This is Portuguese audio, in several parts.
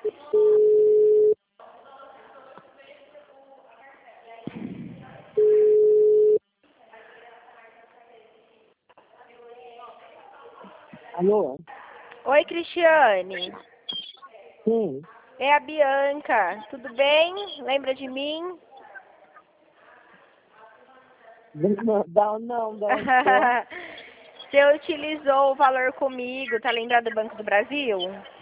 Alô? Oi, Cristiane. Sim. É a Bianca. Tudo bem? Lembra de mim? Não. Você utilizou o valor comigo, tá lembrado do Banco do Brasil?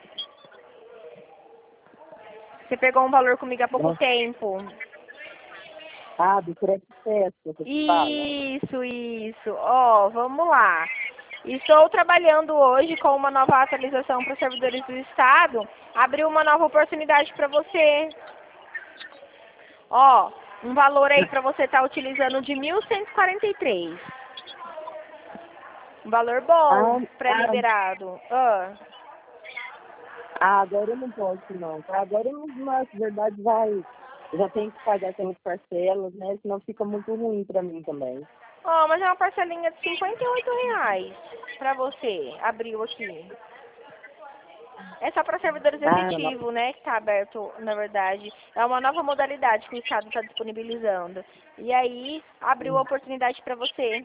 Você pegou um valor comigo há pouco tempo. Ah, do Creditest, você fala. Isso. Ó, vamos lá. Estou trabalhando hoje com uma nova atualização para os servidores do Estado. Abriu uma nova oportunidade para você. Ó, um valor aí para você estar utilizando de 1.143. Um valor bom, pré-liberado. Agora eu não posso, não. Agora eu não, na verdade, eu já tenho que pagar aquelas parcelas, né? Senão fica muito ruim pra mim também. Ó, mas é uma parcelinha de R$ 58 para você. Abriu aqui. É só para servidores efetivos, né? Que está aberto, na verdade. É uma nova modalidade que o Estado está disponibilizando. E aí, abriu a oportunidade para você.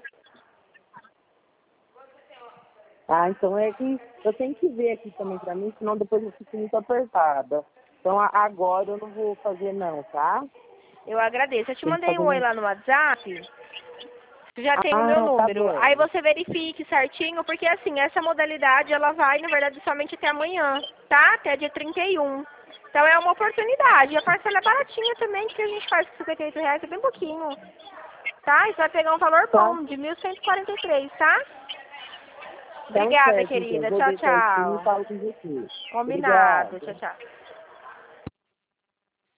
Ah, então é que eu tenho que ver aqui também pra mim, senão depois eu fico muito apertada. Então agora eu não vou fazer não, tá? Eu agradeço. Eu te mandei um oi lá no WhatsApp. Você já tem o meu Tá número. bom. Aí você verifique certinho, porque assim, essa modalidade, ela vai, na verdade, somente até amanhã, tá? Até dia 31. Então é uma oportunidade. A parcela é baratinha também, que a gente faz com R$ 58, é bem pouquinho. Tá? E você vai pegar um valor bom, de 1.143, tá? Obrigada, Certo, então. querida. Vou Tchau, ver certinho e tchau. falo com você. Combinado. Obrigada. Tchau, tchau.